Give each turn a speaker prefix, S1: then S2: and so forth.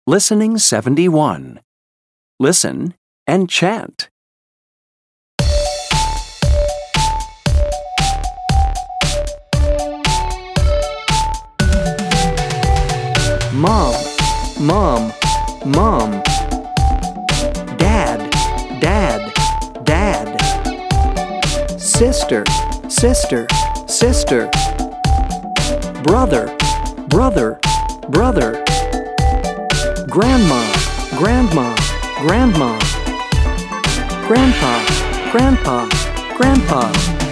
S1: Listening 71. Listen and chant. Mom, mom, mom. Dad, dad, dad. Sister, sister, sister. Brother, brother, brother. Grandma, grandma, grandma. Grandpa, grandpa, grandpa.